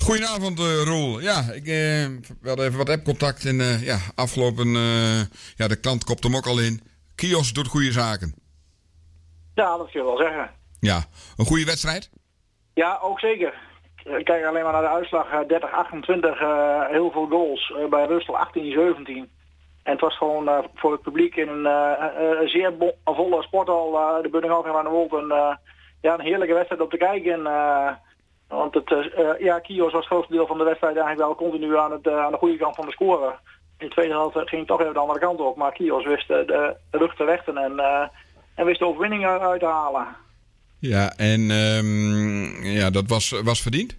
Goedenavond, Roel. Ja, we hadden even wat appcontact en afgelopen... de klant kopt hem ook al in. Kios doet goede zaken. Ja, dat kun je wel zeggen. Ja, een goede wedstrijd? Ja, ook zeker. Kijk alleen maar naar de uitslag. 30-28, heel veel goals. Bij Rustel 18-17. En het was gewoon voor het publiek in een zeer volle sporthal. De Buddinghof aan de Wold. Een heerlijke wedstrijd om te kijken. Want Kios was het grootste deel van de wedstrijd eigenlijk wel continu aan de goede kant van de score. In de tweede helft ging het toch even de andere kant op. Maar Kios wist de rug te rechten en wist de overwinning uit te halen. Ja, en dat was verdiend?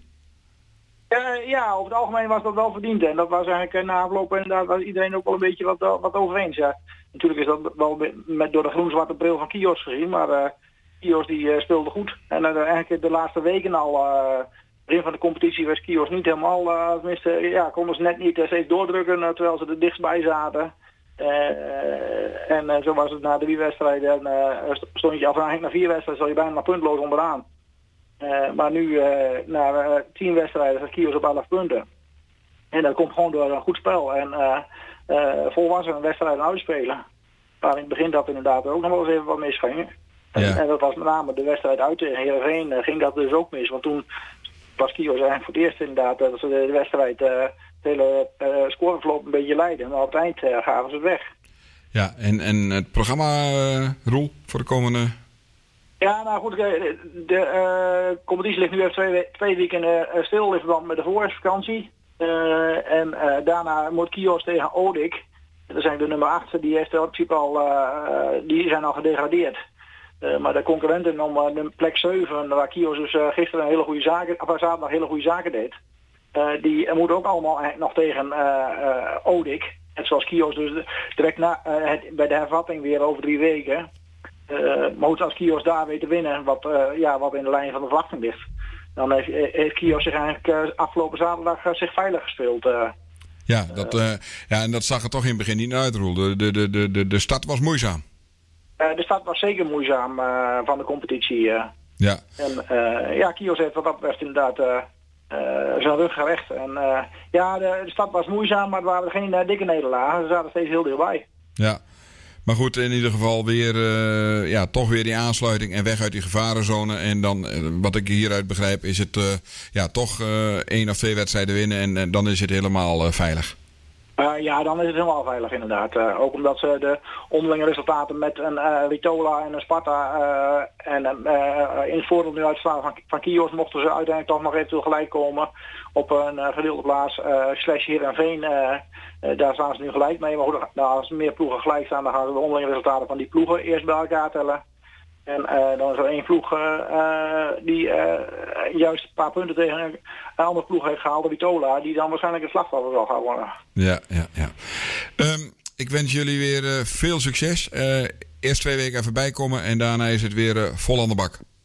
Ja, over het algemeen was dat wel verdiend. En dat was eigenlijk na afloop inderdaad was iedereen ook wel een beetje wat over eens. Ja. Natuurlijk is dat wel door de groen-zwarte bril van Kios gezien, maar Kios die speelde goed. En eigenlijk de laatste weken al, begin van de competitie was Kios niet helemaal, tenminste, konden ze net niet steeds doordrukken terwijl ze er dichtstbij zaten. En zo was het na 3 wedstrijden. Stond je af en na 4 wedstrijden, zat je bijna puntloos onderaan. Maar nu, na 10 wedstrijden, staat Kios op 11 punten. En dat komt gewoon door een goed spel. En volwassen wedstrijden uitspelen. Maar in het begin dat inderdaad ook nog wel eens even wat misging. Ja. En dat was met name de wedstrijd uit tegen Heerenveen ging dat dus ook mis. Want toen was Kios eigenlijk voor het eerst inderdaad dat ze de wedstrijd, het hele scoreverloop een beetje leiden. Maar op het eind gaven ze het weg. Ja, en het programma, Roel, voor de komende... Ja, nou goed, de competitie ligt nu even 2 weken stil in verband met de voorjaarsvakantie. En daarna moet Kios tegen Odik. Dat zijn de nummer 8, die heeft in principe die zijn al gedegradeerd. Maar de concurrenten om de plek 7, waar Kios dus gisteren zaterdag hele goede zaken deed. Die moeten ook allemaal nog tegen Odik. Net zoals Kios dus direct bij de hervatting weer over 3 weken. Maar als Kios daar weet te winnen, wat in de lijn van de verwachting ligt, dan heeft Kios zich eigenlijk afgelopen zaterdag zich veilig gespeeld. En dat zag er toch in het begin niet uit, Roel. De start was moeizaam. De start was zeker moeizaam van de competitie. Ja. En Kios heeft wat dat betreft inderdaad zijn rug gerecht. En de start was moeizaam, maar er waren geen dikke nederlagen. Ze zaten steeds heel dichtbij. Ja. Maar goed, in ieder geval weer, toch weer die aansluiting en weg uit die gevarenzone. En dan, wat ik hieruit begrijp, is het toch 1 of 2 wedstrijden winnen en dan is het helemaal veilig. Dan is het helemaal veilig inderdaad. Ook omdat ze de onderlinge resultaten met een Ritola en een Sparta in het voordeel nu uitstaan van Kios mochten ze uiteindelijk toch nog eventueel gelijk komen op een gedeelde plaats / Heerenveen. Daar staan ze nu gelijk mee. Maar goed, als er meer ploegen gelijk staan, dan gaan ze de onderlinge resultaten van die ploegen eerst bij elkaar tellen. En dan is er 1 ploeg die juist een paar punten tegen een andere ploeg heeft gehaald, de Vitola, die dan waarschijnlijk een slachtoffer zal gaan worden. Ja. Ik wens jullie weer veel succes. Eerst 2 weken even bijkomen en daarna is het weer vol aan de bak.